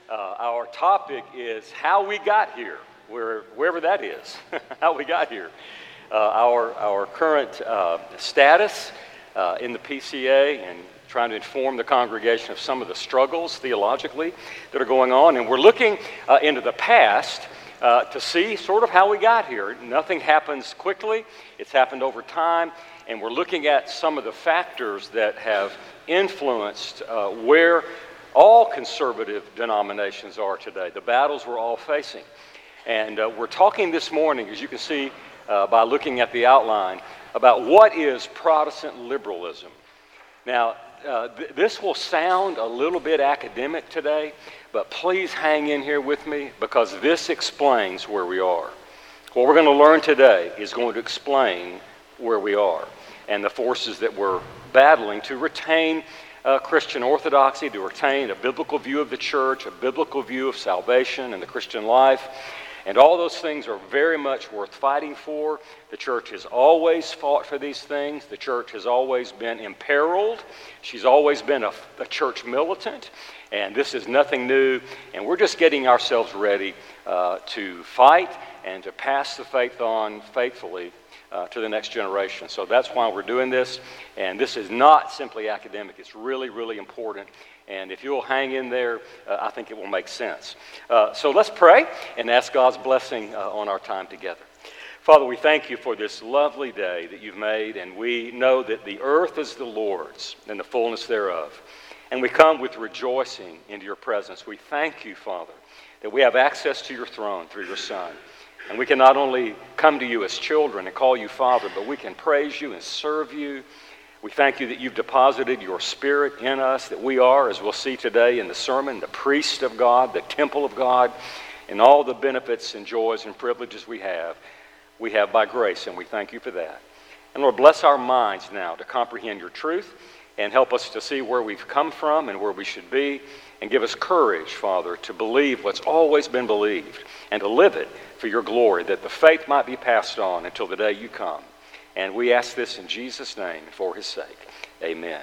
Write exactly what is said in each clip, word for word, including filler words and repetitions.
Uh, our topic is how we got here, where, wherever that is, how we got here. Uh, our, our current uh, status uh, in the P C A, and trying to inform the congregation of some of the struggles theologically that are going on. And we're looking uh, into the past uh, to see sort of how we got here. Nothing happens quickly. It's happened over time. And we're looking at some of the factors that have influenced uh, where all conservative denominations are today, the battles we're all facing. And uh, we're talking this morning, as you can see uh, by looking at the outline, about what is Protestant liberalism. Now, uh, th- this will sound a little bit academic today, but please hang in here with me because this explains where we are. What we're going to learn today is going to explain where we are and the forces that we're battling to retain Uh, Christian orthodoxy, to retain a biblical view of the church, a biblical view of salvation and the Christian life. And all those things are very much worth fighting for. The church has always fought for these things. The church has always been imperiled. She's always been a, a church militant. And this is nothing new. And we're just getting ourselves ready uh, to fight and to pass the faith on faithfully Uh, to the next generation. So that's why we're doing this. And this is not simply academic. It's really, really important. And if you'll hang in there, uh, I think it will make sense. Uh, so let's pray and ask God's blessing uh, on our time together. Father, we thank you for this lovely day that you've made. And we know that the earth is the Lord's and the fullness thereof. And we come with rejoicing into your presence. We thank you, Father, that we have access to your throne through your Son. And we can not only come to you as children and call you Father, but we can praise you and serve you. We thank you that you've deposited your Spirit in us, that we are, as we'll see today in the sermon, the priest of God, the temple of God, and all the benefits and joys and privileges we have, we have by grace, and we thank you for that. And Lord, bless our minds now to comprehend your truth and help us to see where we've come from and where we should be, and give us courage, Father, to believe what's always been believed and to live it for your glory, that the faith might be passed on until the day you come. And we ask this in Jesus' name and for his sake. Amen.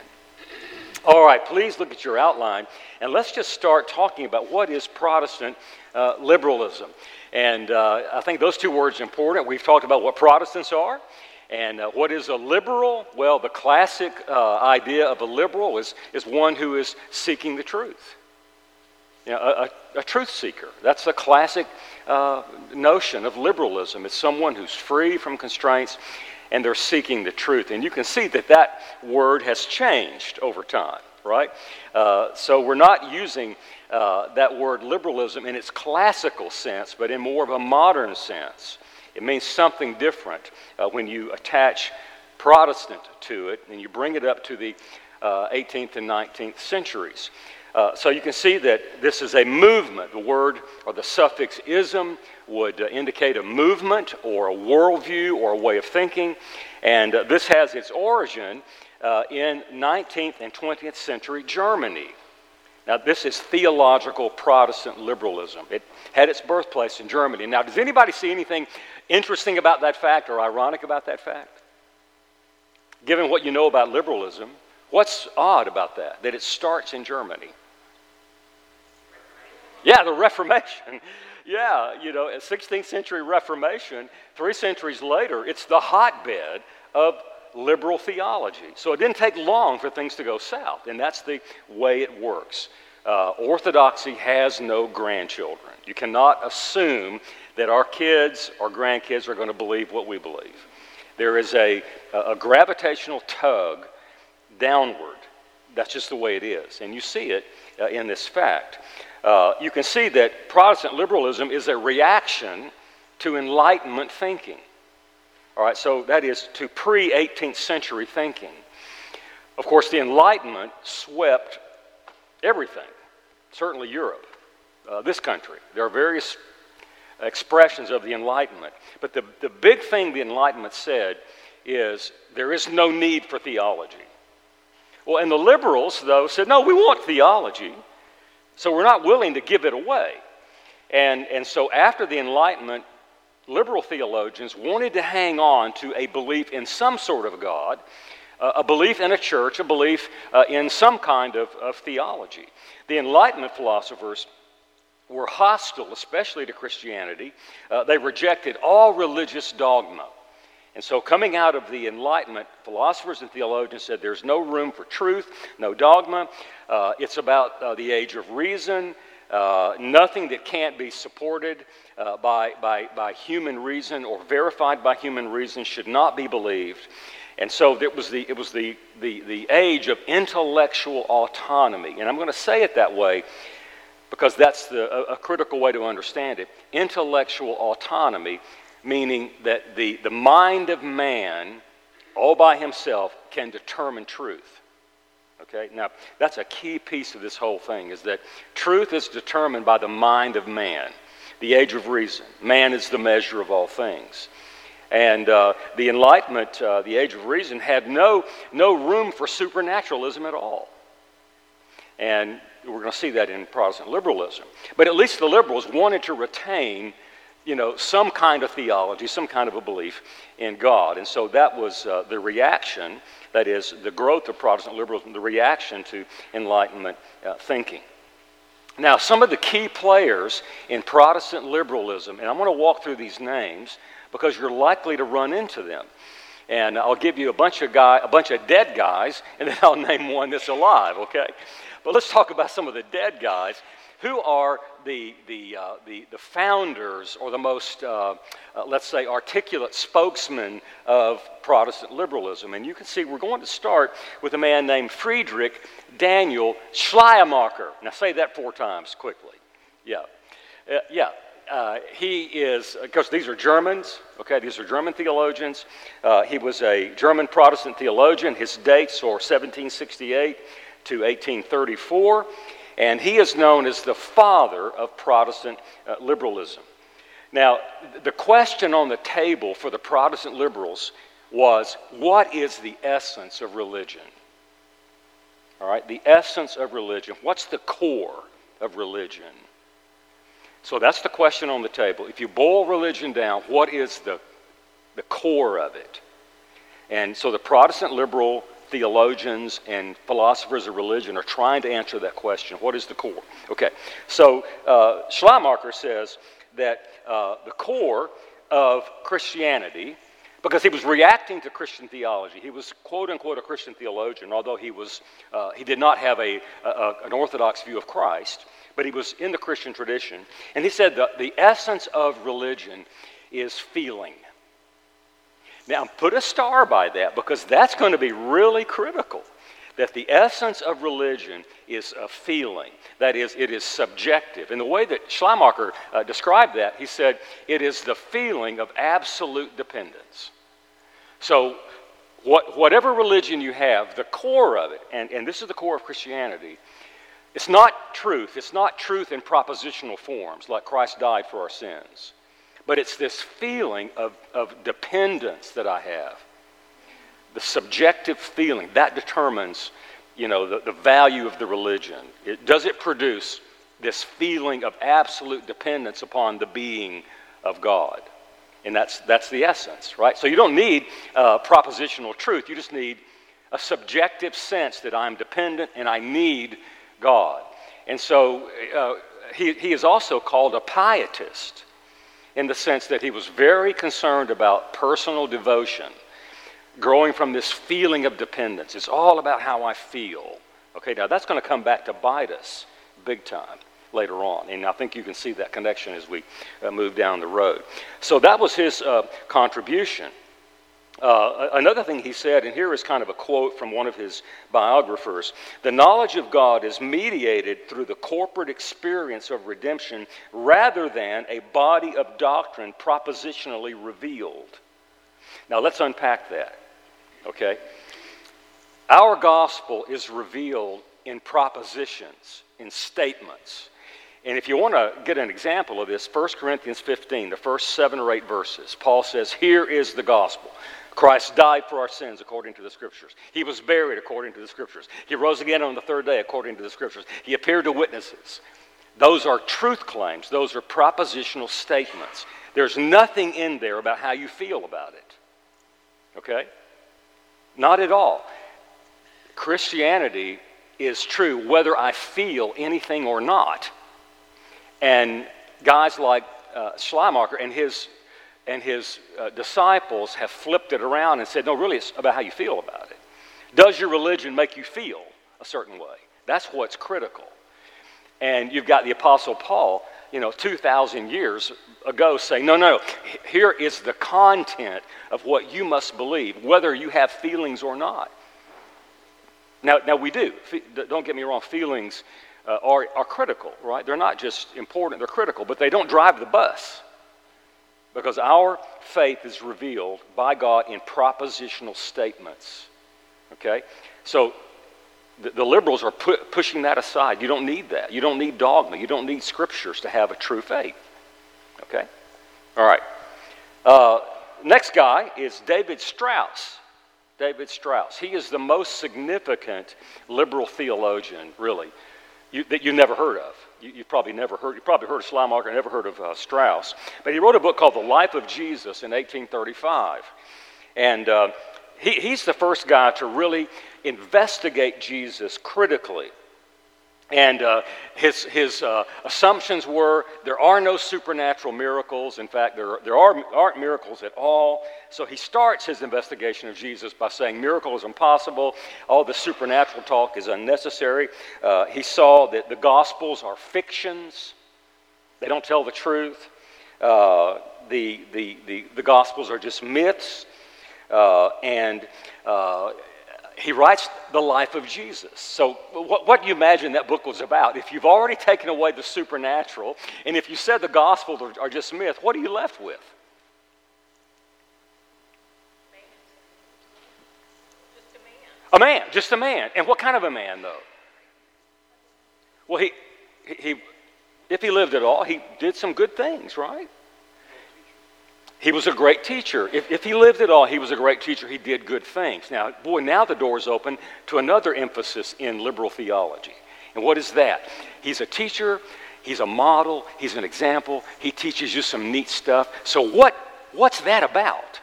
All right, please look at your outline, and let's just start talking about what is Protestant uh, liberalism. And uh, I think those two words are important. We've talked about what Protestants are. And uh, what is a liberal? Well, the classic uh, idea of a liberal is, is one who is seeking the truth. You know, a, a, a truth seeker. That's the classic uh, notion of liberalism. It's someone who's free from constraints and they're seeking the truth. And you can see that that word has changed over time, right? Uh, so we're not using uh, that word liberalism in its classical sense, but in more of a modern sense. It means something different uh, when you attach Protestant to it and you bring it up to the uh, eighteenth and nineteenth centuries. Uh, so you can see that this is a movement. The word or the suffix ism would uh, indicate a movement or a worldview or a way of thinking. And uh, this has its origin uh, in nineteenth and twentieth century Germany. Now, this is theological Protestant liberalism. It had its birthplace in Germany. Now, does anybody see anything interesting about that fact or ironic about that fact? Given what you know about liberalism, what's odd about that, that it starts in Germany? Yeah, the Reformation. Yeah, you know, sixteenth century Reformation, three centuries later, it's the hotbed of liberal theology. So it didn't take long for things to go south, and that's the way it works. Uh, orthodoxy has no grandchildren. You cannot assume that our kids or grandkids are going to believe what we believe. There is a, a gravitational tug downward. That's just the way it is, and you see it uh, in this fact. Uh, you can see that Protestant liberalism is a reaction to Enlightenment thinking. All right, so that is to pre-eighteenth century thinking. Of course, the Enlightenment swept everything, certainly Europe, uh, this country. There are various expressions of the Enlightenment. But the, the big thing the Enlightenment said is there is no need for theology. Well, and the liberals, though, said, no, we want theology, so we're not willing to give it away. And, and so after the Enlightenment, liberal theologians wanted to hang on to a belief in some sort of God, uh, a belief in a church, a belief uh, in some kind of, of theology. The Enlightenment philosophers were hostile, especially to Christianity. Uh, they rejected all religious dogma. And so coming out of the Enlightenment, philosophers and theologians said there's no room for truth, no dogma. Uh, it's about uh, the age of reason. Uh, nothing that can't be supported uh, by, by, by human reason or verified by human reason should not be believed. And so it was the, it was the, the, the age of intellectual autonomy. And I'm going to say it that way because that's the, a, a critical way to understand it. Intellectual autonomy, meaning that the, the mind of man, all by himself, can determine truth. Okay, now that's a key piece of this whole thing, is that truth is determined by the mind of man, the age of reason. Man is the measure of all things. And uh, the Enlightenment, uh, the age of reason, had no, no room for supernaturalism at all. And we're going to see that in Protestant liberalism. But at least the liberals wanted to retain, you know, some kind of theology, some kind of a belief in God. And so that was uh, the reaction, that is, the growth of Protestant liberalism, the reaction to Enlightenment uh, thinking. Now, some of the key players in Protestant liberalism, and I'm going to walk through these names because you're likely to run into them. And I'll give you a bunch of guy, a bunch of dead guys, and then I'll name one that's alive, okay? But let's talk about some of the dead guys. Who are the, the, uh, the, the founders or the most, uh, uh, let's say, articulate spokesmen of Protestant liberalism? And you can see we're going to start with a man named Friedrich Daniel Schleiermacher. Now say that four times quickly. Yeah. Uh, yeah. Uh, he is, because these are Germans, okay, these are German theologians. Uh, he was a German Protestant theologian. His dates are seventeen sixty-eight to eighteen thirty-four. And he is known as the father of Protestant uh, liberalism. Now, the question on the table for the Protestant liberals was, what is the essence of religion? All right, the essence of religion. What's the core of religion? So that's the question on the table. If you boil religion down, what is the, the core of it? And so the Protestant liberal theologians and philosophers of religion are trying to answer that question. What is the core? Okay, so uh, Schleiermacher says that uh, the core of Christianity, because he was reacting to Christian theology, he was quote-unquote a Christian theologian, although he was uh, he did not have a, a an orthodox view of Christ, but he was in the Christian tradition. And he said that the essence of religion is feeling. Now, put a star by that, because that's going to be really critical, that the essence of religion is a feeling. That is, it is subjective. And the way that Schleiermacher uh, described that, he said, it is the feeling of absolute dependence. So, what, whatever religion you have, the core of it, and, and this is the core of Christianity, it's not truth. It's not truth in propositional forms, like Christ died for our sins. But it's this feeling of, of dependence that I have. The subjective feeling, that determines, you know, the, the value of the religion. It, does it produce this feeling of absolute dependence upon the being of God? And that's, that's the essence, right? So you don't need uh, propositional truth. You just need a subjective sense that I'm dependent and I need God. And so uh, he, he is also called a pietist, in the sense that he was very concerned about personal devotion, growing from this feeling of dependence. It's all about how I feel. Okay, now that's going to come back to bite us big time later on, and I think you can see that connection as we uh, move down the road. So that was his uh, contribution. Uh, another thing he said, and here is kind of a quote from one of his biographers: the knowledge of God is mediated through the corporate experience of redemption rather than a body of doctrine propositionally revealed. Now let's unpack that, okay? Our gospel is revealed in propositions, in statements. And if you want to get an example of this, First Corinthians fifteen, the first seven or eight verses, Paul says, here is the gospel. Christ died for our sins according to the Scriptures. He was buried according to the Scriptures. He rose again on the third day according to the Scriptures. He appeared to witnesses. Those are truth claims. Those are propositional statements. There's nothing in there about how you feel about it. Okay? Not at all. Christianity is true whether I feel anything or not. And guys like uh, Schleiermacher and his and his uh, disciples have flipped it around and said, no, really, it's about how you feel about it. Does your religion make you feel a certain way? That's what's critical. And you've got the Apostle Paul, you know, two thousand years ago saying, no, no, here is the content of what you must believe, whether you have feelings or not. Now, now we do. Don't get me wrong, feelings uh, are, are critical, right? They're not just important, they're critical, but they don't drive the bus. Because our faith is revealed by God in propositional statements. Okay? So the, the liberals are pu- pushing that aside. You don't need that. You don't need dogma. You don't need scriptures to have a true faith. Okay? All right. Uh, next guy is David Strauss. David Strauss. He is the most significant liberal theologian, really, you, that you never heard of. You, you've probably never heard. You probably heard of Schleiermacher, never heard of uh, Strauss. But he wrote a book called The Life of Jesus in eighteen thirty-five, and uh, he, he's the first guy to really investigate Jesus critically. And uh, his his uh, assumptions were there are no supernatural miracles. In fact, there there are, aren't miracles at all. So he starts his investigation of Jesus by saying miracle is impossible. All the supernatural talk is unnecessary. Uh, he saw that the Gospels are fictions. They don't tell the truth. Uh, the, the, the, the Gospels are just myths. Uh, and... Uh, He writes the life of Jesus. So what, what do you imagine that book was about? If you've already taken away the supernatural, and if you said the Gospels are, are just myth, what are you left with? Just a man. A man, just a man. And what kind of a man, though? Well, he, he, if he lived at all, he did some good things, right? He was a great teacher. If, if he lived at all, he was a great teacher. He did good things. Now, boy, now the door's open to another emphasis in liberal theology. And what is that? He's a teacher. He's a model. He's an example. He teaches you some neat stuff. So what, what's that about?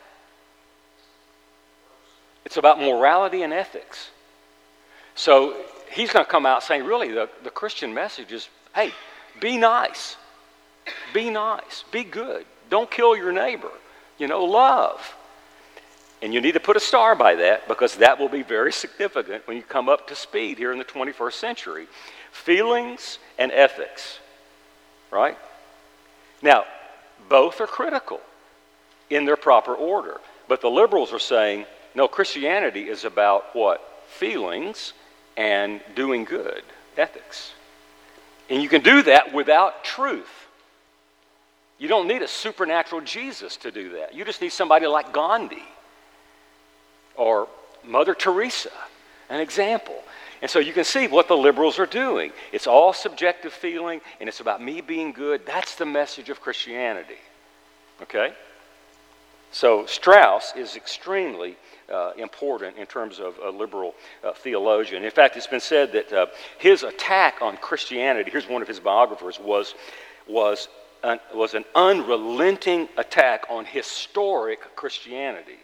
It's about morality and ethics. So he's going to come out saying, really, the, the Christian message is, hey, be nice. Be nice. Be good. Don't kill your neighbor. You know, love. And you need to put a star by that because that will be very significant when you come up to speed here in the twenty-first century. Feelings and ethics. Right? Now, both are critical in their proper order. But the liberals are saying, no, Christianity is about what? Feelings and doing good. Ethics. And you can do that without truth. You don't need a supernatural Jesus to do that. You just need somebody like Gandhi or Mother Teresa, an example. And so you can see what the liberals are doing. It's all subjective feeling, and it's about me being good. That's the message of Christianity. Okay? So Strauss is extremely uh, important in terms of a liberal uh, theologian. In fact, it's been said that uh, his attack on Christianity, here's one of his biographers, was was was an unrelenting attack on historic Christianity.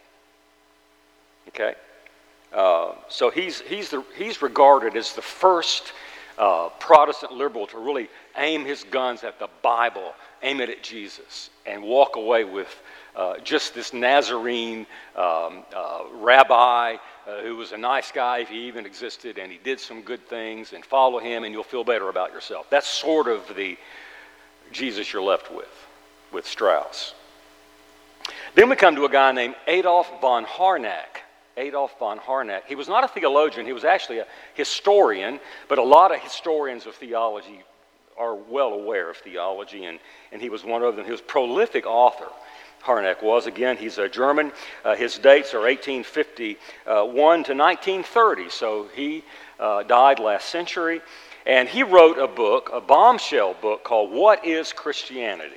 Okay? Uh, so he's, he's, the, he's regarded as the first uh, Protestant liberal to really aim his guns at the Bible, aim it at Jesus, and walk away with uh, just this Nazarene um, uh, rabbi uh, who was a nice guy if he even existed, and he did some good things, and follow him and you'll feel better about yourself. That's sort of the Jesus you're left with, with Strauss. Then we come to a guy named Adolf von Harnack. Adolf von Harnack. He was not a theologian. He was actually a historian, but a lot of historians of theology are well aware of theology, and, and he was one of them. He was a prolific author, Harnack was. Again, he's a German. Uh, his dates are eighteen fifty-one to nineteen thirty, so he uh, died last century. And he wrote a book, a bombshell book called What is Christianity?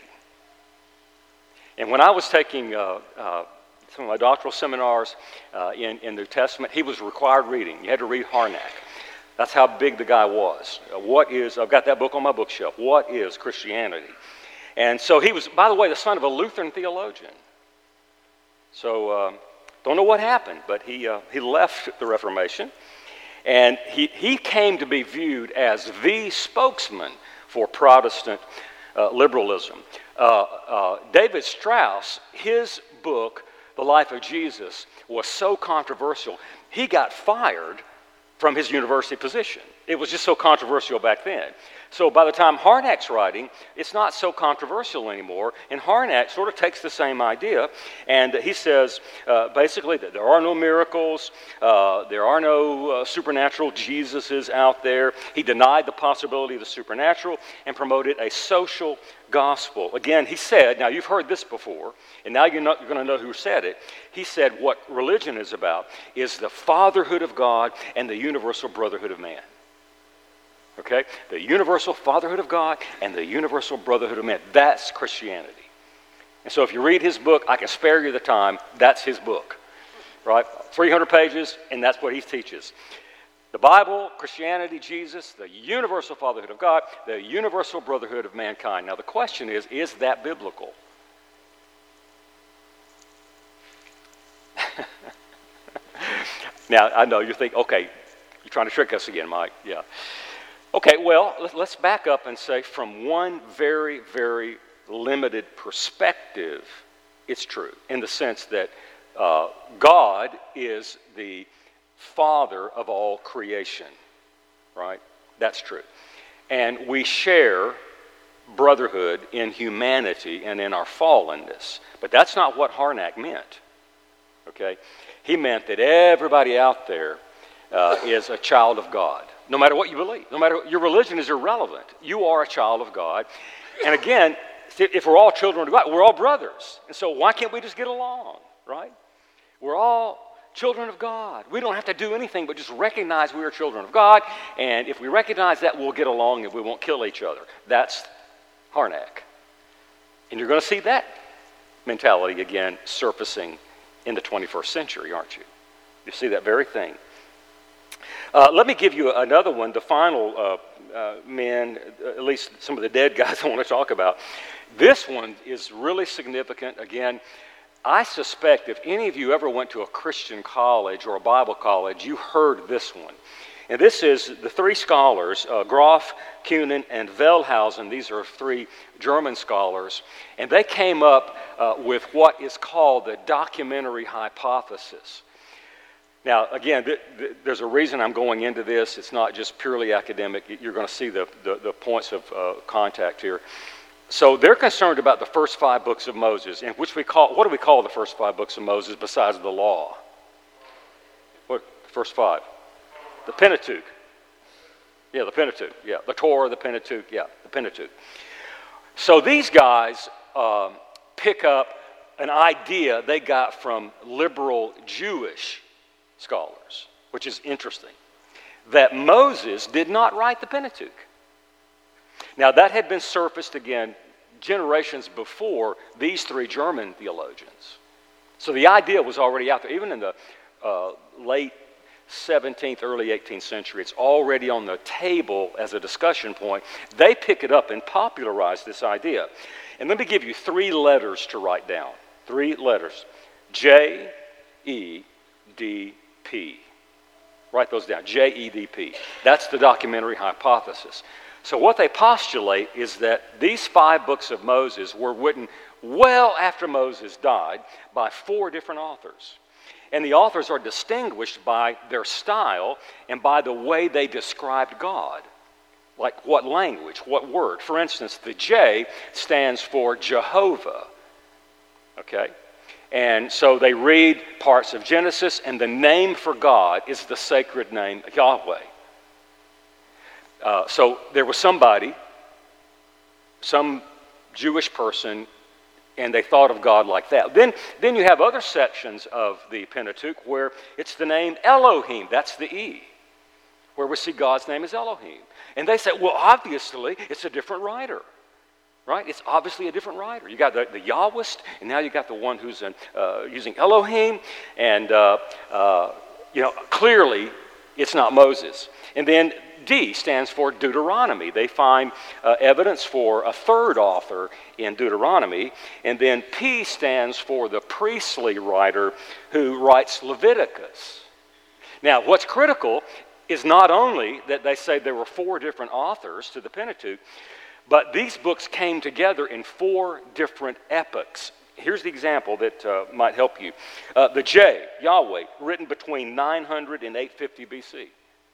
And when I was taking uh, uh, some of my doctoral seminars uh, in, in the New Testament, he was required reading. You had to read Harnack. That's how big the guy was. Uh, what is, I've got that book on my bookshelf, What is Christianity? And so he was, by the way, the son of a Lutheran theologian. So uh, don't know what happened, but he, uh, he left the Reformation. And he, he came to be viewed as the spokesman for Protestant uh, liberalism. Uh, uh, David Strauss, his book, The Life of Jesus, was so controversial, he got fired from his university position. It was just so controversial back then. So by the time Harnack's writing, it's not so controversial anymore, and Harnack sort of takes the same idea, and he says uh, basically that there are no miracles, uh, there are no uh, supernatural Jesuses out there. He denied the possibility of the supernatural and promoted a social gospel. Again, he said, now you've heard this before, and now you're, not, you're going to know who said it. He said what religion is about is the fatherhood of God and the universal brotherhood of man. Okay? The universal fatherhood of God and the universal brotherhood of man. That's Christianity. And so if you read his book, I can spare you the time, that's his book. Right? three hundred pages, and that's what he teaches. The Bible, Christianity, Jesus, the universal fatherhood of God, the universal brotherhood of mankind. Now the question is, is that biblical? Now, I know you think, okay, you're trying to trick us again, Mike. Yeah. Okay, well, let's back up and say from one very, very limited perspective, it's true, in the sense that uh, God is the Father of all creation, right? That's true. And we share brotherhood in humanity and in our fallenness. But that's not what Harnack meant, okay? He meant that everybody out there uh, is a child of God. No matter what you believe, no matter what, your religion is irrelevant. You are a child of God. And again, if we're all children of God, we're all brothers. And so why can't we just get along, right? We're all children of God. We don't have to do anything but just recognize we are children of God. And if we recognize that, we'll get along and we won't kill each other. That's Harnack. And you're going to see that mentality again surfacing in the twenty-first century, aren't you? You see that very thing. Uh, let me give you another one, the final uh, uh, men, at least some of the dead guys I want to talk about. This one is really significant. Again, I suspect if any of you ever went to a Christian college or a Bible college, you heard this one. And this is the three scholars, uh, Groff, Kuhnen, and Wellhausen. These are three German scholars. And they came up uh, with what is called the documentary hypothesis. Now, again, th- th- there's a reason I'm going into this. It's not just purely academic. You're going to see the, the, the points of uh, contact here. So they're concerned about the first five books of Moses, and which we call, what do we call the first five books of Moses besides the law? What, first five? The Pentateuch. Yeah, the Pentateuch. Yeah, the Torah, the Pentateuch. Yeah, the Pentateuch. So these guys um, pick up an idea they got from liberal Jewish scholars, which is interesting, that Moses did not write the Pentateuch. Now, that had been surfaced again generations before these three German theologians. So the idea was already out there. Even in the uh, late seventeenth, early eighteenth century, it's already on the table as a discussion point. They pick it up and popularize this idea. And let me give you three letters to write down. Three letters. J E D P. Write those down. J E D P. That's the documentary hypothesis. So what they postulate is that these five books of Moses were written well after Moses died by four different authors. And the authors are distinguished by their style and by the way they described God. Like what language, what word. For instance, the J stands for Jehovah. Okay? And so they read parts of Genesis, and the name for God is the sacred name Yahweh. Uh, so there was somebody, some Jewish person, and they thought of God like that. Then, then you have other sections of the Pentateuch where it's the name Elohim. That's the E, where we see God's name is Elohim. And they say, well, obviously, it's a different writer. Right? It's obviously a different writer. You got the, the Yahwist, and now you got the one who's in, uh, using Elohim, and uh, uh, you know clearly it's not Moses. And then D stands for Deuteronomy. They find uh, evidence for a third author in Deuteronomy, and then P stands for the priestly writer who writes Leviticus. Now, what's critical is not only that they say there were four different authors to the Pentateuch, But these books came together in four different epochs. Here's the example that uh, might help you. Uh, the J, Yahweh, written between nine hundred and eight fifty B C.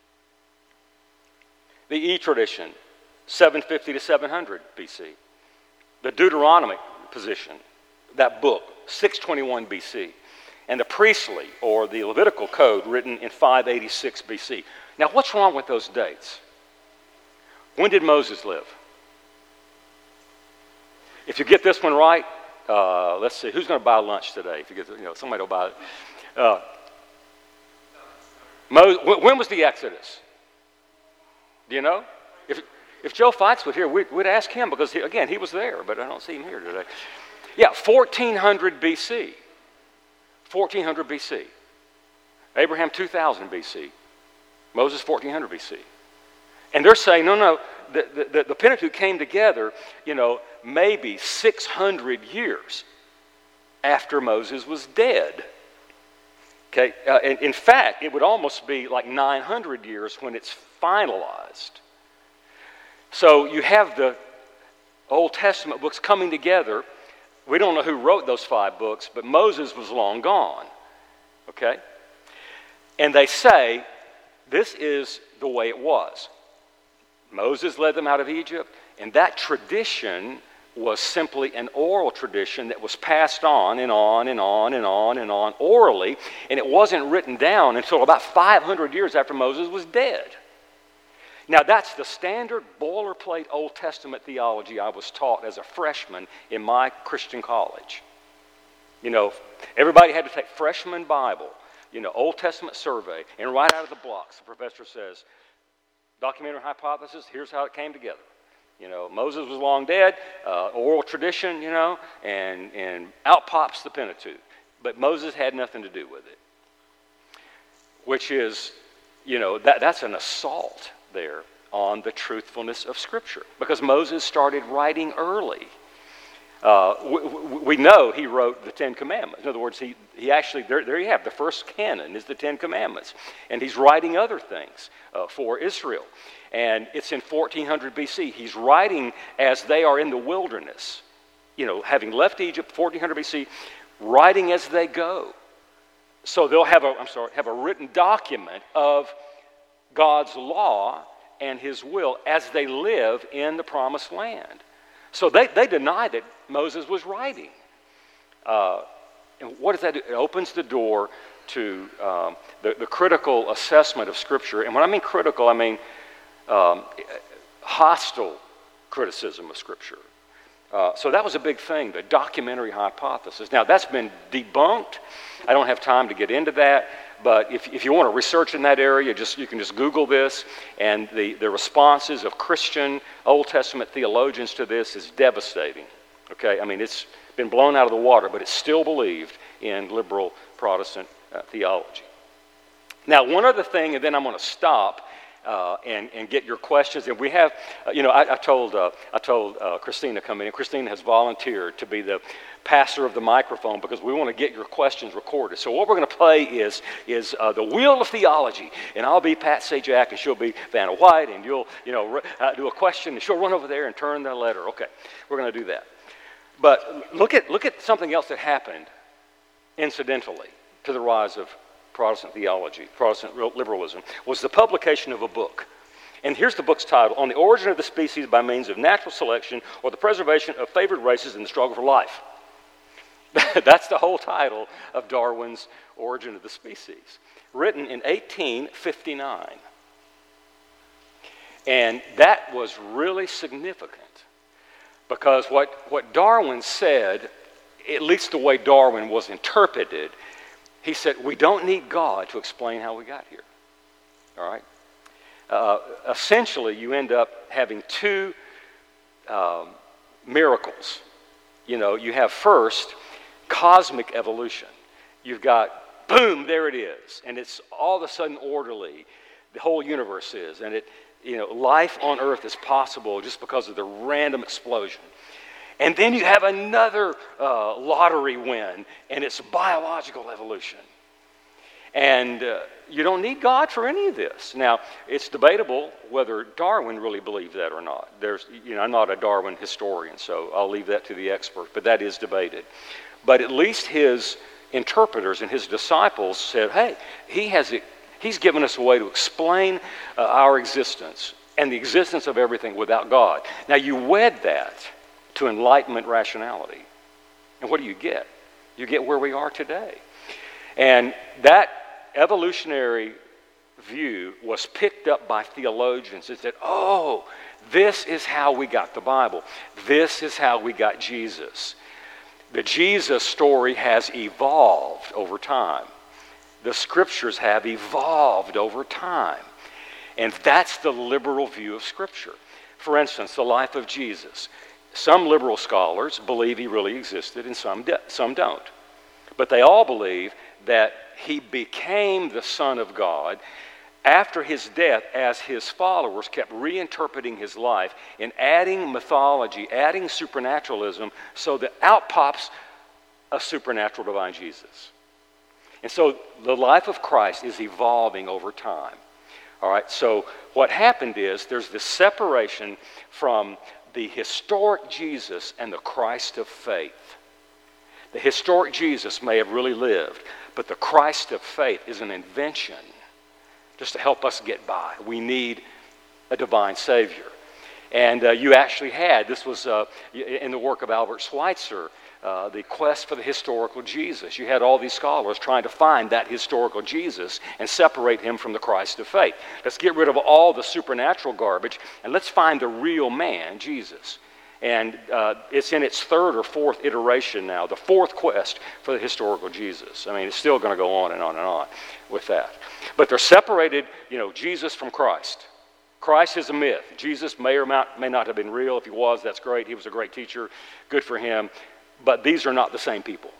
The E tradition, seven fifty to seven hundred B C. The Deuteronomic position, that book, six twenty-one B C. And the priestly, or the Levitical code, written in five eighty-six B C. Now, what's wrong with those dates? When did Moses live? If you get this one right, uh, let's see, who's going to buy lunch today? If you get, you know, somebody will buy it. Uh, Mo- when was the Exodus? Do you know? If if Joe Fights was here, we'd, we'd ask him because, he, again, he was there, but I don't see him here today. Yeah, fourteen hundred B C. fourteen hundred B C. Abraham, two thousand B C. Moses, fourteen hundred B C. And they're saying, no, no, the, the, the Pentateuch came together, you know, maybe six hundred years after Moses was dead. Okay, uh, in, in fact, it would almost be like nine hundred years when it's finalized. So you have the Old Testament books coming together. We don't know who wrote those five books, but Moses was long gone. Okay? And they say this is the way it was. Moses led them out of Egypt, and that tradition was simply an oral tradition that was passed on and on and on and on and on orally, and it wasn't written down until about five hundred years after Moses was dead. Now, that's the standard boilerplate Old Testament theology I was taught as a freshman in my Christian college. You know, everybody had to take freshman Bible, you know, Old Testament survey, and right out of the blocks, the professor says, documentary hypothesis, here's how it came together. You know, Moses was long dead, uh, oral tradition, you know, and, and out pops the Pentateuch. But Moses had nothing to do with it. Which is, you know, that, that's an assault there on the truthfulness of Scripture. Because Moses started writing early. Uh, we, we know he wrote the Ten Commandments. In other words, he, he actually, there, there you have, the first canon is the Ten Commandments. And he's writing other things uh, for Israel. And it's in fourteen hundred B C. He's writing as they are in the wilderness. You know, having left Egypt, fourteen hundred B C, writing as they go. So they'll have a, I'm sorry, have a written document of God's law and his will as they live in the promised land. So they, they deny that Moses was writing. Uh, and what does that do? It opens the door to um, the, the critical assessment of Scripture. And when I mean critical, I mean um, hostile criticism of Scripture. Uh, so that was a big thing, the documentary hypothesis. Now, that's been debunked. I don't have time to get into that. But if, if you want to research in that area, just you can just Google this. And the, the responses of Christian Old Testament theologians to this is devastating. Okay, I mean, it's been blown out of the water, but it's still believed in liberal Protestant uh, theology. Now, one other thing, and then I'm going to stop uh, and, and get your questions. And we have, uh, you know, I, I told uh, I told uh, Christina come in, and Christina has volunteered to be the passer of the microphone because we want to get your questions recorded. So what we're going to play is is uh, the Wheel of Theology, and I'll be Pat Sajak, and she'll be Vanna White, and you'll you know uh, do a question, and she'll run over there and turn the letter. Okay, we're going to do that. But look at look at something else that happened incidentally to the rise of Protestant theology, Protestant liberalism, was the publication of a book. And here's the book's title, On the Origin of the Species by Means of Natural Selection or the Preservation of Favored Races in the Struggle for Life. That's the whole title of Darwin's Origin of the Species, written in eighteen fifty-nine. And that was really significant because what, what Darwin said, at least the way Darwin was interpreted, he said, we don't need God to explain how we got here. All right? Uh, essentially, you end up having two um, miracles. You know, you have first cosmic evolution. You've got, boom, there it is. And it's all of a sudden orderly. The whole universe is. And it, you know, life on Earth is possible just because of the random explosion. And then you have another uh, lottery win, and it's biological evolution. And, uh, you don't need God for any of this. Now, it's debatable whether Darwin really believed that or not. There's, you know, I'm not a Darwin historian, so I'll leave that to the experts, but that is debated. But at least his interpreters and his disciples said, hey, he has, he's given us a way to explain uh, our existence and the existence of everything without God. Now, you wed that to Enlightenment rationality, and what do you get? You get where we are today. And that evolutionary view was picked up by theologians and said, oh, this is how we got the Bible. This is how we got Jesus. The Jesus story has evolved over time. The scriptures have evolved over time. And that's the liberal view of Scripture. For instance, the life of Jesus. Some liberal scholars believe he really existed and some, de- some don't. But they all believe that he became the Son of God after his death, as his followers kept reinterpreting his life and adding mythology, adding supernaturalism, so that out pops a supernatural divine Jesus. And so the life of Christ is evolving over time. All right, so what happened is there's this separation from the historic Jesus and the Christ of faith. The historic Jesus may have really lived, but the Christ of faith is an invention just to help us get by. We need a divine Savior. And uh, you actually had, this was uh, in the work of Albert Schweitzer, uh, the quest for the historical Jesus. You had all these scholars trying to find that historical Jesus and separate him from the Christ of faith. Let's get rid of all the supernatural garbage and let's find the real man, Jesus. And uh, it's in its third or fourth iteration now, the fourth quest for the historical Jesus. I mean, it's still going to go on and on and on with that. But they're separated, you know, Jesus from Christ. Christ is a myth. Jesus may or may not have been real. If he was, that's great. He was a great teacher. Good for him. But these are not the same people.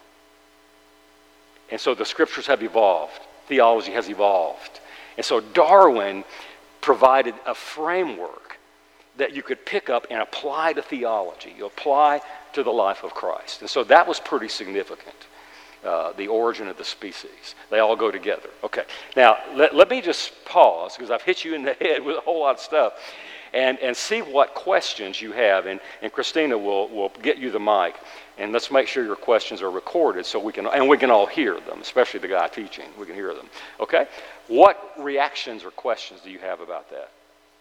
And so the scriptures have evolved. Theology has evolved. And so Darwin provided a framework that you could pick up and apply to theology. You apply to the life of Christ. And so that was pretty significant, uh, the origin of the species. They all go together. Okay, now let, let me just pause, because I've hit you in the head with a whole lot of stuff, and, and see what questions you have. And, and Christina will, will get you the mic, and let's make sure your questions are recorded so we can, and we can all hear them, especially the guy teaching. We can hear them. Okay? What reactions or questions do you have about that?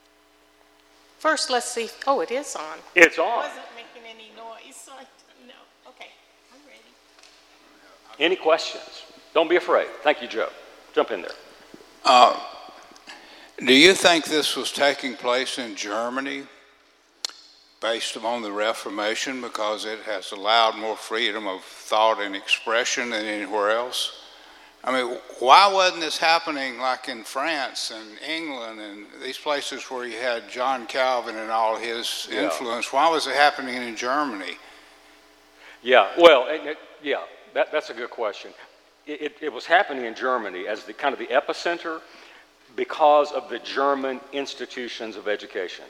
First, let's see. Oh, it is on. It's on. It wasn't making any noise, so I don't know. Okay, I'm ready. Any questions? Don't be afraid. Thank you, Joe. Jump in there. Uh, do you think this was taking place in Germany based upon the Reformation because it has allowed more freedom of thought and expression than anywhere else? I mean, why wasn't this happening like in France and England and these places where you had John Calvin and all his Yeah. influence? Why was it happening in Germany? Yeah, well, it, it, yeah, that, that's a good question. It, it, it was happening in Germany as the kind of the epicenter because of the German institutions of education.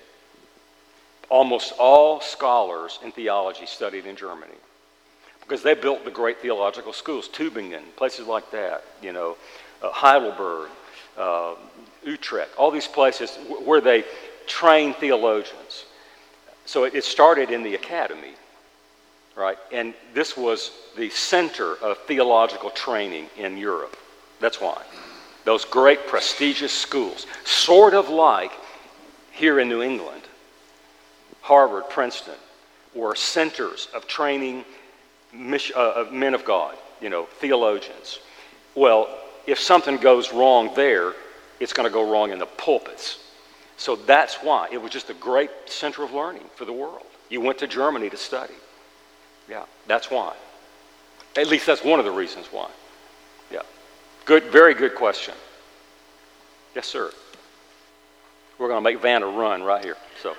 Almost all scholars in theology studied in Germany, because they built the great theological schools, Tübingen, places like that, you know, uh, Heidelberg, uh, Utrecht, all these places w- where they train theologians. So it, it started in the academy, right? And this was the center of theological training in Europe. That's why. Those great prestigious schools, sort of like here in New England, Harvard, Princeton, were centers of training Uh, men of God, you know, theologians. Well, if something goes wrong there, it's going to go wrong in the pulpits. So that's why. It was just a great center of learning for the world. You went to Germany to study. Yeah, that's why. At least that's one of the reasons why. Yeah. Good, very good question. Yes, sir. We're going to make Vanna run right here. So.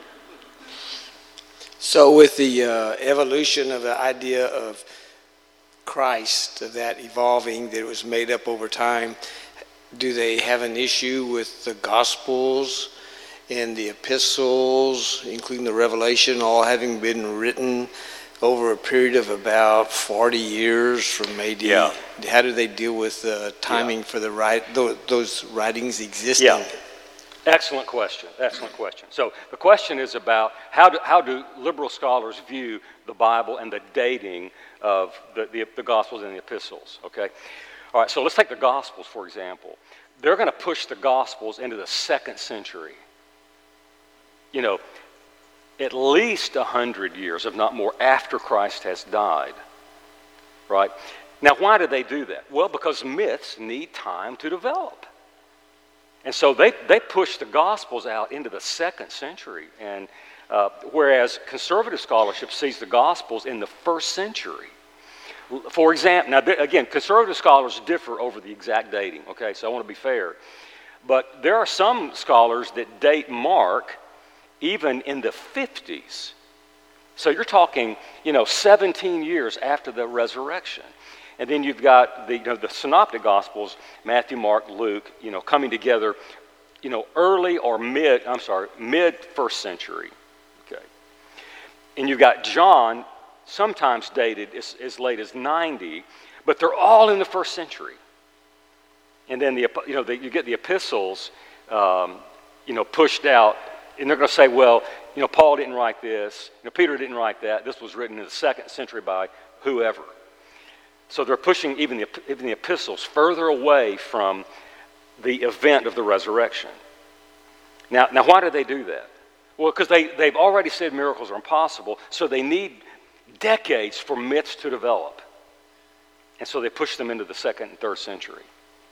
So with the uh, evolution of the idea of Christ, of that evolving, that it was made up over time, do they have an issue with the Gospels and the epistles, including the Revelation, all having been written over a period of about forty years from A D. Yeah. How do they deal with the timing Yeah. for the right those, those writings existing? Yeah. Excellent question. Excellent question. So the question is about how do, how do liberal scholars view the Bible and the dating of the, the, the Gospels and the epistles, okay? All right, so let's take the Gospels, for example. They're going to push the Gospels into the second century. You know, at least one hundred years, if not more, after Christ has died, right? Now, why do they do that? Well, because myths need time to develop. And so they, they push the Gospels out into the second century, and uh, whereas conservative scholarship sees the Gospels in the first century. For example, now th- again, conservative scholars differ over the exact dating, okay, so I want to be fair. But there are some scholars that date Mark even in the fifties. So you're talking, you know, seventeen years after the resurrection. And then you've got the, you know, the synoptic Gospels, Matthew, Mark, Luke, you know, coming together, you know, early or mid, I'm sorry, mid-first century, okay. And you've got John, sometimes dated as, as late as ninety, but they're all in the first century. And then, the you know, the, you get the epistles, um, you know, pushed out, and they're going to say, well, you know, Paul didn't write this, you know, Peter didn't write that, this was written in the second century by whoever. So they're pushing even the, even the epistles further away from the event of the resurrection. Now, now why do they do that? Well, because they, they've already said miracles are impossible, so they need decades for myths to develop. And so they push them into the second and third century.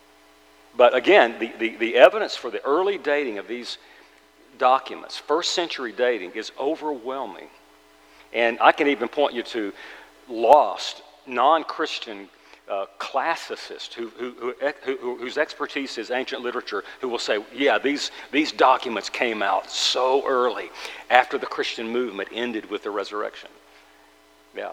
But again, the, the, the evidence for the early dating of these documents, first century dating, is overwhelming. And I can even point you to lost non-Christian uh, classicists who, who, who, who, whose expertise is ancient literature, who will say, yeah, these, these documents came out so early after the Christian movement ended with the resurrection. Yeah.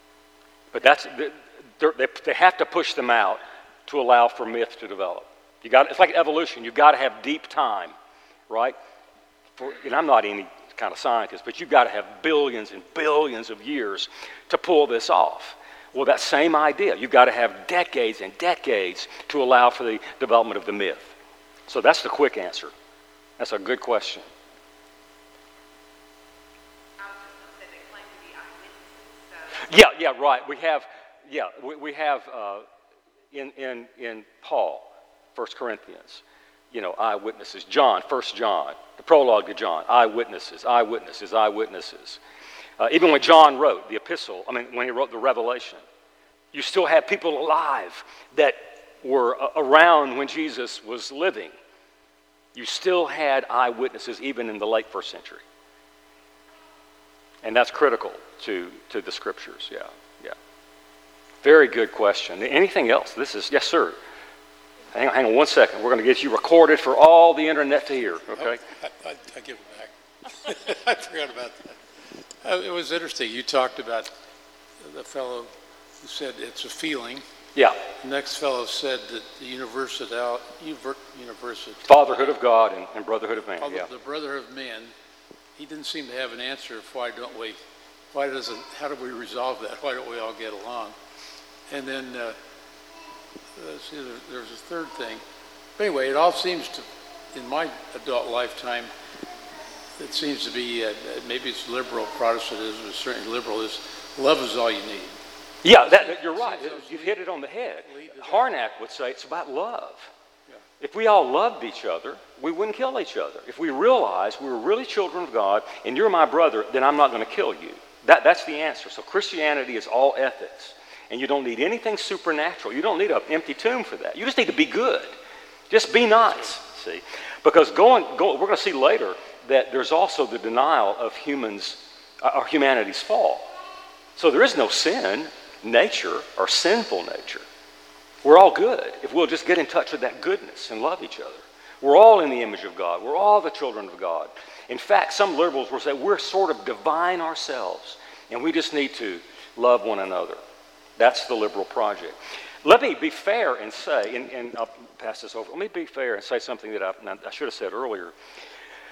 But that's, they, they have to push them out to allow for myth to develop. You got, it's like evolution. You've got to have deep time, right? For, and I'm not any kind of scientist, but you've got to have billions and billions of years to pull this off. Well, that same idea. You've got to have decades and decades to allow for the development of the myth. So that's the quick answer. That's a good question. Yeah, yeah, right. We have, yeah, we, we have uh, in in in Paul, First Corinthians, you know, eyewitnesses. John, First John, the prologue to John, eyewitnesses, eyewitnesses, eyewitnesses. Uh, even when John wrote the epistle, I mean, when he wrote the Revelation, you still have people alive that were uh, around when Jesus was living. You still had eyewitnesses even in the late first century. And that's critical to, to the scriptures, yeah, yeah. Very good question. Anything else? This is, yes, sir. Hang on, hang on one second. We're going to get you recorded for all the internet to hear, okay? I, I, I give it back. I forgot about that. Uh, it was interesting. You talked about the fellow who said it's a feeling. Yeah. The next fellow said that the university, university Fatherhood of God and, and brotherhood of man, yeah. The brotherhood of man, he didn't seem to have an answer of why don't we, why doesn't, how do we resolve that? Why don't we all get along? And then, uh, let's see, there, there's a third thing. But anyway, it all seems to, in my adult lifetime, it seems to be, uh, maybe it's liberal Protestantism, certainly liberal, is love is all you need. Yeah, that, you're right. You've hit it on the head. Harnack would say it's about love. Yeah. If we all loved each other, we wouldn't kill each other. If we realized we were really children of God and you're my brother, then I'm not going to kill you. That, that's the answer. So Christianity is all ethics. And you don't need anything supernatural. You don't need an empty tomb for that. You just need to be good. Just be nice, see? Because going, go, we're going to see later that there's also the denial of humans, uh, or humanity's fall. So there is no sin, nature, or sinful nature. We're all good if we'll just get in touch with that goodness and love each other. We're all in the image of God. We're all the children of God. In fact, some liberals will say we're sort of divine ourselves, and we just need to love one another. That's the liberal project. Let me be fair and say, and, and I'll pass this over, let me be fair and say something that I, I should have said earlier.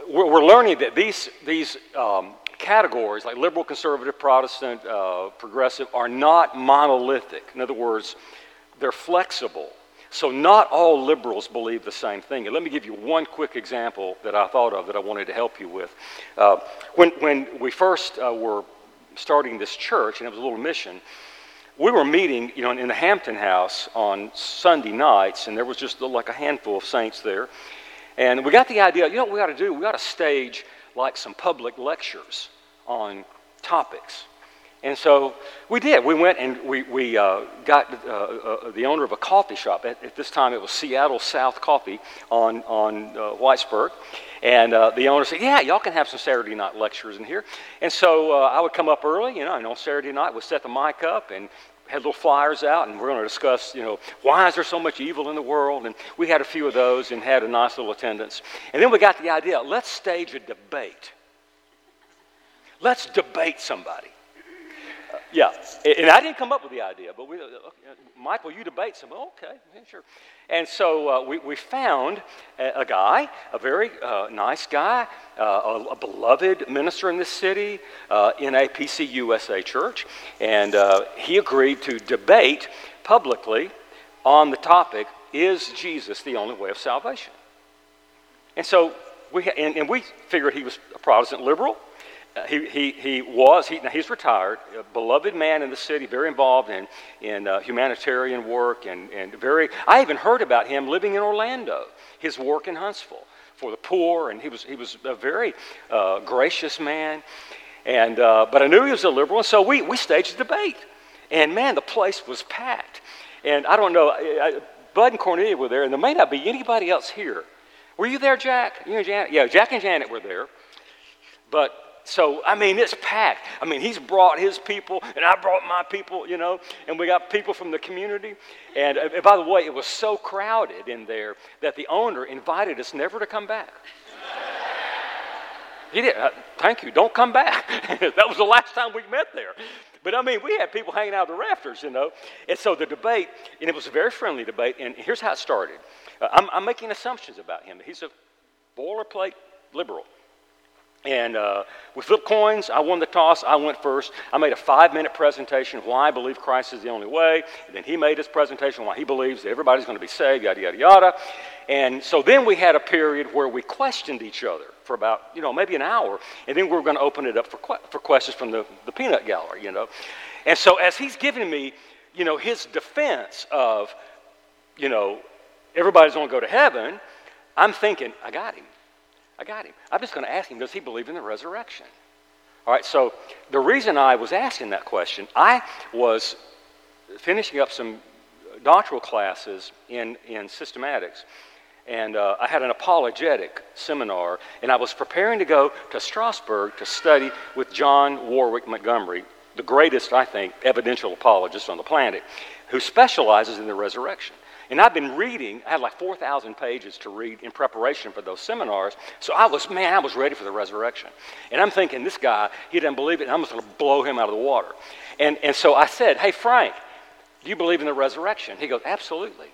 we're, we're learning that these, these um, categories, like liberal, conservative, Protestant, uh, progressive, are not monolithic. In other words, they're flexible. So not all liberals believe the same thing. And let me give you one quick example that I thought of that I wanted to help you with. Uh, when, when we first uh, were starting this church, and it was a little mission, we were meeting, you know, in the Hampton House on Sunday nights, and there was just like a handful of saints there. And we got the idea, you know what we ought to do? We ought to stage like some public lectures on topics. And so we did. We went and we, we uh, got uh, uh, the owner of a coffee shop. At, at this time, it was Seattle South Coffee on, on uh, Whitesburg. And uh, the owner said, yeah, y'all can have some Saturday night lectures in here. And so uh, I would come up early, you know, and on Saturday night, we'd set the mic up and had little flyers out, and we're going to discuss, you know, why is there so much evil in the world? And we had a few of those and had a nice little attendance. And then we got the idea, let's stage a debate. Let's debate somebody. Uh, yeah, and I didn't come up with the idea, but we, uh, Michael, you debate some. Okay, yeah, sure. And so uh, we, we found a, a guy, a very uh, nice guy, uh, a, a beloved minister in this city, uh, in a P C U S A church, and uh, he agreed to debate publicly on the topic, is Jesus the only way of salvation? And so we, and, and we figured he was a Protestant liberal. Uh, he, he, he was, he, now he's retired, a beloved man in the city, very involved in, in uh, humanitarian work, and, and very, I even heard about him living in Orlando, his work in Huntsville for the poor, and he was, he was a very uh, gracious man, and, uh, but I knew he was a liberal, and so we, we staged a debate, and man, the place was packed, and I don't know, I, Bud and Cornelia were there, and there may not be anybody else here. Were you there, Jack? You and Janet? Yeah, Jack and Janet were there, but so, I mean, it's packed. I mean, he's brought his people, and I brought my people, you know, and we got people from the community. And, uh, by the way, it was so crowded in there that the owner invited us never to come back. He did. Uh, thank you. Don't come back. That was the last time we met there. But, I mean, we had people hanging out of the rafters, you know. And so the debate, and it was a very friendly debate, and here's how it started. Uh, I'm, I'm making assumptions about him. He's a boilerplate liberal. And uh, we flipped coins. I won the toss. I went first. I made a five-minute presentation why I believe Christ is the only way. And then he made his presentation why he believes that everybody's going to be saved, yada, yada, yada. And so then we had a period where we questioned each other for about, you know, maybe an hour. And then we were going to open it up for, que- for questions from the, the peanut gallery, you know. And so as he's giving me, you know, his defense of, you know, everybody's going to go to heaven, I'm thinking, I got him. I got him. I'm just going to ask him, does he believe in the resurrection? All right, so the reason I was asking that question, I was finishing up some doctoral classes in, in systematics, and uh, I had an apologetic seminar, and I was preparing to go to Strasbourg to study with John Warwick Montgomery, the greatest, I think, evidential apologist on the planet, who specializes in the resurrection. And I've been reading, I had like four thousand pages to read in preparation for those seminars. So I was, man, I was ready for the resurrection. And I'm thinking, this guy, he doesn't believe it, and I'm just going to blow him out of the water. And, and so I said, hey, Frank, do you believe in the resurrection? He goes, absolutely.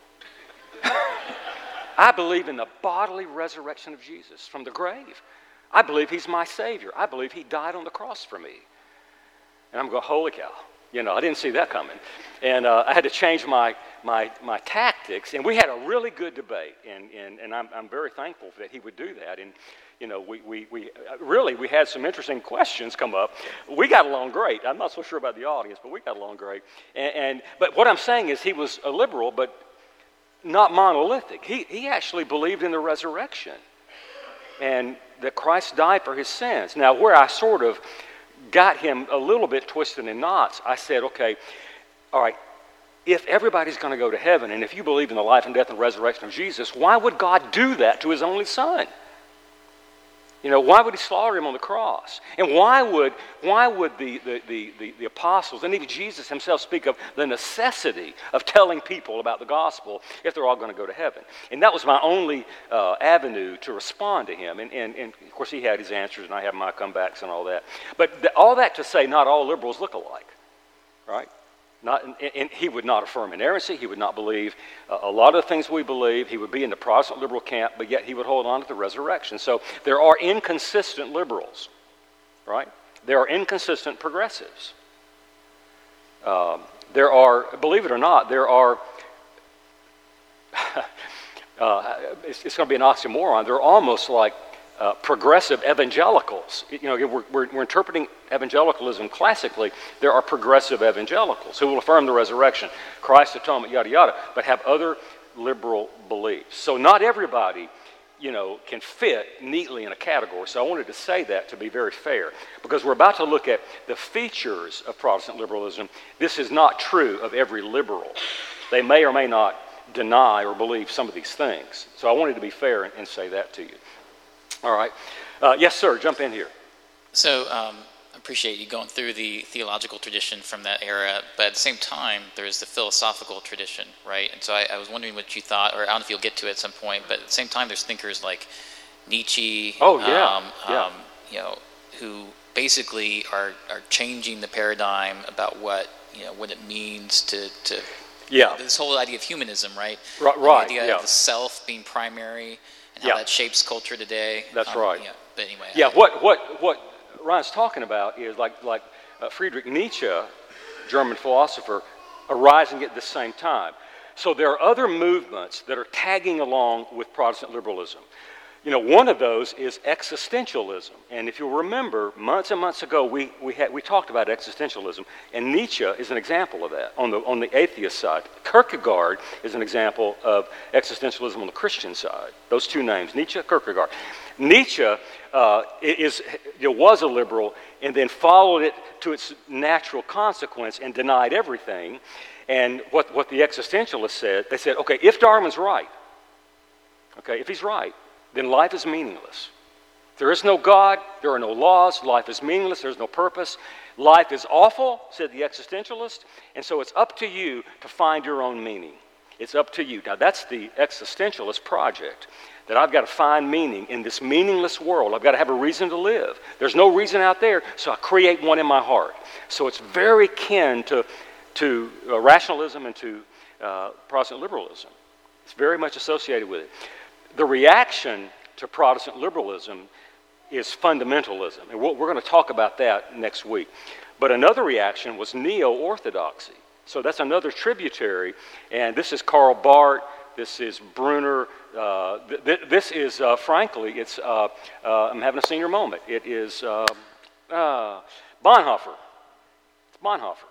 I believe in the bodily resurrection of Jesus from the grave. I believe he's my Savior. I believe he died on the cross for me. And I'm going, holy cow. You know, I didn't see that coming. And uh, I had to change my, my my tactics. And we had a really good debate. And, and, and I'm, I'm very thankful that he would do that. And, you know, we, we, we really, we had some interesting questions come up. We got along great. I'm not so sure about the audience, but we got along great. And, and but what I'm saying is he was a liberal, but not monolithic. He, he actually believed in the resurrection and that Christ died for his sins. Now, where I sort of got him a little bit twisted in knots, I said, okay, all right, if everybody's going to go to heaven, and if you believe in the life and death and resurrection of Jesus, why would God do that to his only son? You know, why would he slaughter him on the cross? And why would why would the, the, the, the, the apostles and even Jesus himself speak of the necessity of telling people about the gospel if they're all going to go to heaven? And that was my only uh, avenue to respond to him. And, and, and, of course, he had his answers, and I have my comebacks and all that. But the, all that to say not all liberals look alike, right? Not, and, and he would not affirm inerrancy. He would not believe uh, a lot of the things we believe. He would be in the Protestant liberal camp, but yet he would hold on to the resurrection. So there are inconsistent liberals, right? There are inconsistent progressives. Um, there are, believe it or not, there are, uh, it's, it's going to be an oxymoron, they're almost like Uh, progressive evangelicals. You know, we're, we're, we're interpreting evangelicalism classically. There are progressive evangelicals who will affirm the resurrection, Christ's atonement, yada, yada, but have other liberal beliefs. So not everybody, you know, can fit neatly in a category. So I wanted to say that to be very fair, because we're about to look at the features of Protestant liberalism. This is not true of every liberal. They may or may not deny or believe some of these things. So I wanted to be fair and, and say that to you. All right. Uh, yes, sir. Jump in here. So um, I appreciate you going through the theological tradition from that era, but at the same time, there's the philosophical tradition, right? And so I, I was wondering what you thought, or I don't know if you'll get to it at some point, but at the same time, there's thinkers like Nietzsche, oh, yeah. Um, yeah. Um, you know, who basically are, are changing the paradigm about what, you know, what it means to, to yeah. this whole idea of humanism, right? Right, right. The idea yeah. of the self being primary, and how yeah. that shapes culture today. That's um, right. Yeah, but anyway. Yeah, I, what, what, what Ryan's talking about is like, like uh, Friedrich Nietzsche, German philosopher, arising at the same time. So there are other movements that are tagging along with Protestant liberalism. You know, one of those is existentialism. And if you'll remember, months and months ago, we, we, had, we talked about existentialism, and Nietzsche is an example of that on the, on the atheist side. Kierkegaard is an example of existentialism on the Christian side. Those two names, Nietzsche, Kierkegaard. Nietzsche uh, is, you know, was a liberal and then followed it to its natural consequence and denied everything. And what, what the existentialists said, they said, okay, if Darwin's right, okay, if he's right, then life is meaningless. There is no God, there are no laws, life is meaningless, there's no purpose. Life is awful, said the existentialist, and so it's up to you to find your own meaning. It's up to you. Now that's the existentialist project, that I've got to find meaning in this meaningless world. I've got to have a reason to live. There's no reason out there, so I create one in my heart. So it's very kin to, to uh, rationalism and to uh, Protestant liberalism. It's very much associated with it. The reaction to Protestant liberalism is fundamentalism, and we're going to talk about that next week. But another reaction was neo-orthodoxy. So that's another tributary, and this is Karl Barth, this is Brunner, uh, th- th- this is, uh, frankly, it's, uh, uh, I'm having a senior moment, it is uh, uh, Bonhoeffer. It's Bonhoeffer.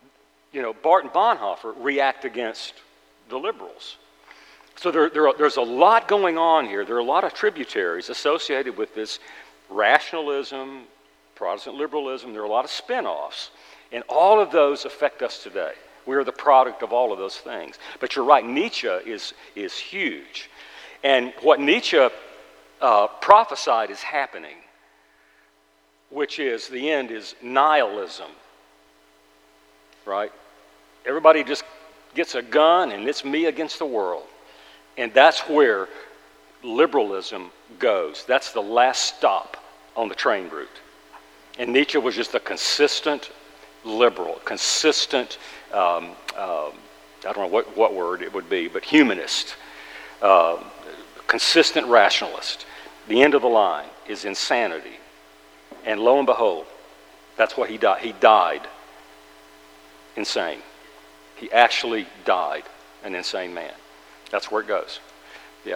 You know, Barth and Bonhoeffer react against the liberals. So there, there are, there's a lot going on here. There are a lot of tributaries associated with this rationalism, Protestant liberalism. There are a lot of spin-offs, and all of those affect us today. We are the product of all of those things. But you're right, Nietzsche is, is huge. And what Nietzsche uh, prophesied is happening, which is, the end is nihilism, right? Everybody just gets a gun, and it's me against the world. And that's where liberalism goes. That's the last stop on the train route. And Nietzsche was just a consistent liberal, consistent, um, um, I don't know what, what word it would be, but humanist, uh, consistent rationalist. The end of the line is insanity. And lo and behold, that's what he died. He died insane. He actually died an insane man. That's where it goes. Yeah.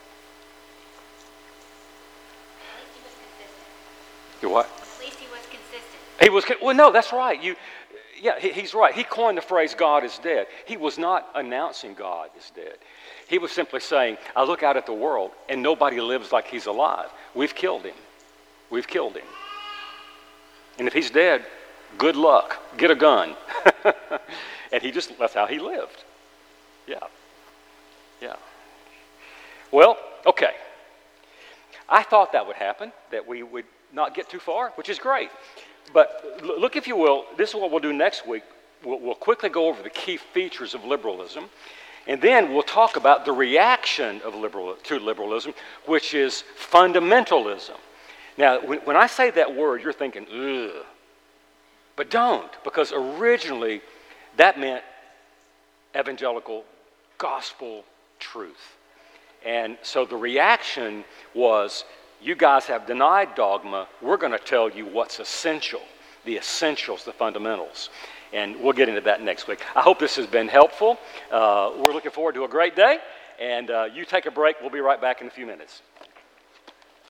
You what? At least he was consistent. He was, well, no, that's right. You, yeah, he, he's right. He coined the phrase, God is dead. He was not announcing God is dead. He was simply saying, I look out at the world and nobody lives like he's alive. We've killed him. We've killed him. And if he's dead, good luck. Get a gun. And he just, that's how he lived. Yeah. Yeah. Well, okay. I thought that would happen, that we would not get too far, which is great. But look, if you will, this is what we'll do next week. We'll, we'll quickly go over the key features of liberalism, and then we'll talk about the reaction of liberal, to liberalism, which is fundamentalism. Now, when, when I say that word, you're thinking, ugh. But don't, because originally that meant evangelical gospel truth. And so the reaction was, you guys have denied dogma, we're going to tell you what's essential, the essentials, the fundamentals. And we'll get into that next week. I hope this has been helpful. Uh, we're looking forward to a great day, and uh, you take a break. We'll be right back in a few minutes.